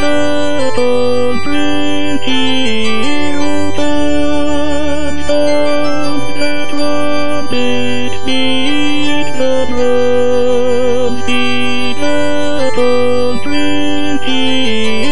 the dawn, pretty old bird, sound the trumpet, beat the drums, beat the dawn, pretty